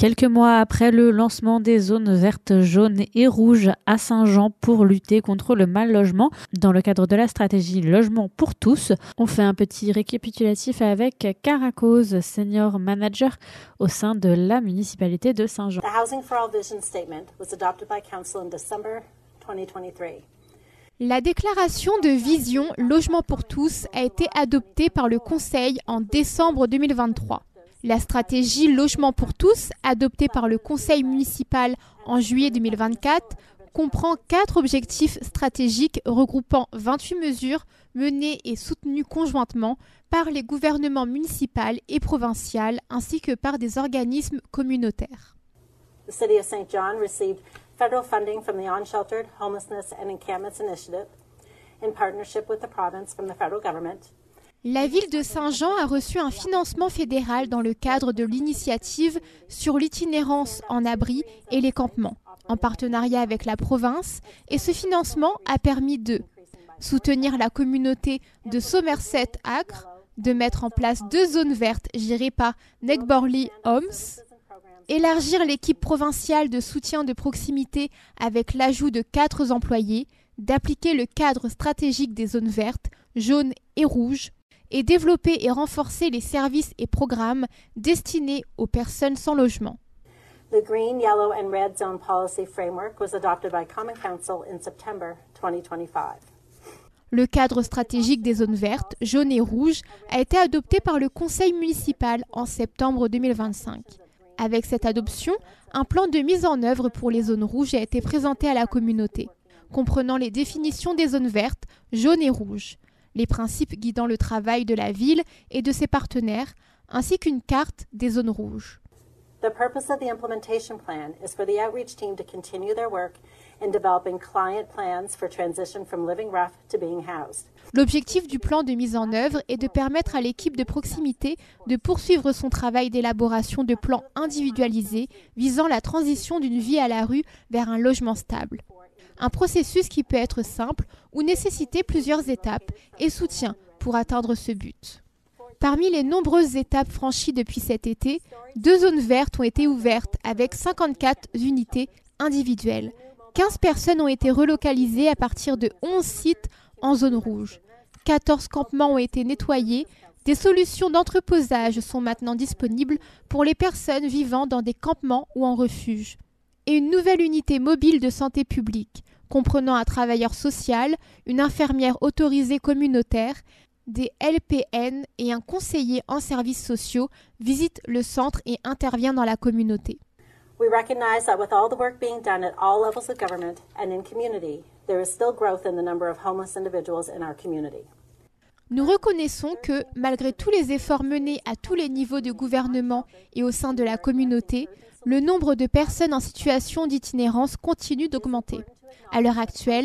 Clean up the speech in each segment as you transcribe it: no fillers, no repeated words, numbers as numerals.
Quelques mois après le lancement des zones vertes, jaunes et rouges à Saint-Jean pour lutter contre le mal logement, dans le cadre de la stratégie Logement pour tous, on fait un petit récapitulatif avec Cara Cause, senior manager au sein de la municipalité de Saint-Jean. The Housing for All Vision Statement was adopted by Council in December 2023. La déclaration de vision Logement pour tous a été adoptée par le Conseil en décembre 2023. La stratégie Logement pour tous, adoptée par le Conseil municipal en juillet 2024, comprend 4 objectifs stratégiques regroupant 28 mesures menées et soutenues conjointement par les gouvernements municipaux et provinciaux ainsi que par des organismes communautaires. The City of St. John received federal funding from the Unsheltered Homelessness and Encampments Initiative in partnership with the province from the federal government. La ville de Saint-Jean a reçu un financement fédéral dans le cadre de l'initiative sur l'itinérance en abri et les campements, en partenariat avec la province, et ce financement a permis de soutenir la communauté de Somerset-Acre, de mettre en place 2 zones vertes gérées par Neighbourly Homes, élargir l'équipe provinciale de soutien de proximité avec l'ajout de 4 employés, d'appliquer le cadre stratégique des zones vertes, jaunes et rouges, et développer et renforcer les services et programmes destinés aux personnes sans logement. The Green, Yellow and Red Zone Policy Framework was adopted by Common Council in September 2025. Le cadre stratégique des zones vertes, jaunes et rouges a été adopté par le Conseil municipal en septembre 2025. Avec cette adoption, un plan de mise en œuvre pour les zones rouges a été présenté à la communauté, comprenant les définitions des zones vertes, jaunes et rouges, les principes guidant le travail de la ville et de ses partenaires, ainsi qu'une carte des zones rouges. The purpose of the implementation plan is for the outreach team to continue their work in developing client plans for transition from living rough to being housed. L'objectif du plan de mise en œuvre est de permettre à l'équipe de proximité de poursuivre son travail d'élaboration de plans individualisés visant la transition d'une vie à la rue vers un logement stable. Un processus qui peut être simple ou nécessiter plusieurs étapes et soutien pour atteindre ce but. Parmi les nombreuses étapes franchies depuis cet été, 2 zones vertes ont été ouvertes avec 54 unités individuelles. 15 personnes ont été relocalisées à partir de 11 sites en zone rouge. 14 campements ont été nettoyés. Des solutions d'entreposage sont maintenant disponibles pour les personnes vivant dans des campements ou en refuge. Et une nouvelle unité mobile de santé publique, comprenant un travailleur social, une infirmière autorisée communautaire, des LPN et un conseiller en services sociaux visite le centre et intervient dans la communauté. We recognize that with all the work being done at all levels of government and in community, there is still growth in the number of homeless individuals in our community. Nous reconnaissons que, malgré tous les efforts menés à tous les niveaux de gouvernement et au sein de la communauté, le nombre de personnes en situation d'itinérance continue d'augmenter. À l'heure actuelle,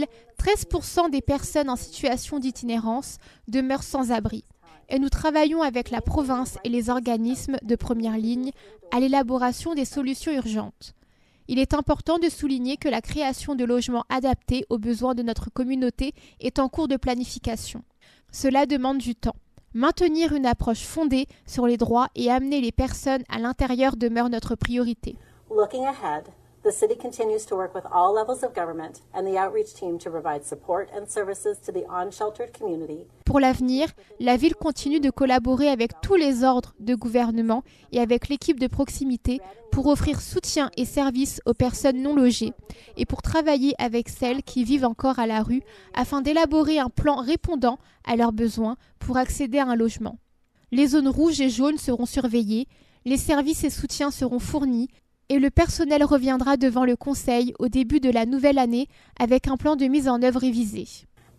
13% des personnes en situation d'itinérance demeurent sans abri. Et nous travaillons avec la province et les organismes de première ligne à l'élaboration des solutions urgentes. Il est important de souligner que la création de logements adaptés aux besoins de notre communauté est en cours de planification. Cela demande du temps. Maintenir une approche fondée sur les droits et amener les personnes à l'intérieur demeure notre priorité. Looking ahead, the city continues to work with all levels of government and the outreach team to provide support and services to the unsheltered community. Pour l'avenir, la ville continue de collaborer avec tous les ordres de gouvernement et avec l'équipe de proximité pour offrir soutien et services aux personnes non logées et pour travailler avec celles qui vivent encore à la rue afin d'élaborer un plan répondant à leurs besoins pour accéder à un logement. Les zones rouges et jaunes seront surveillées, les services et soutiens seront fournis et le personnel reviendra devant le conseil au début de la nouvelle année avec un plan de mise en œuvre révisé.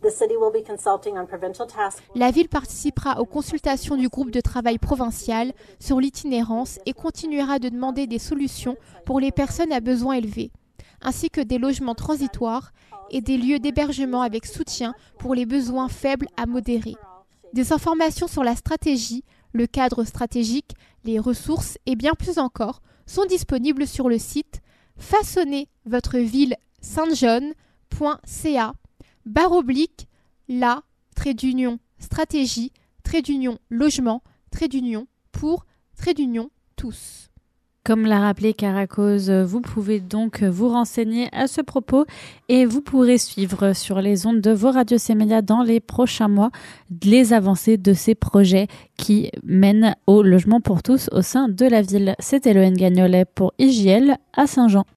La ville participera aux consultations du groupe de travail provincial sur l'itinérance et continuera de demander des solutions pour les personnes à besoins élevés, ainsi que des logements transitoires et des lieux d'hébergement avec soutien pour les besoins faibles à modérés. Des informations sur la stratégie, le cadre stratégique, les ressources et bien plus encore sont disponibles sur le site façonnezvotrevilles-saint-jean.ca/la-stratégie-logement-tous. Comme l'a rappelé Caracose, vous pouvez donc vous renseigner à ce propos et vous pourrez suivre sur les ondes de vos radios C-Média dans les prochains mois les avancées de ces projets qui mènent au logement pour tous au sein de la ville. C'était Loane Gagnolet pour IJL à Saint-Jean.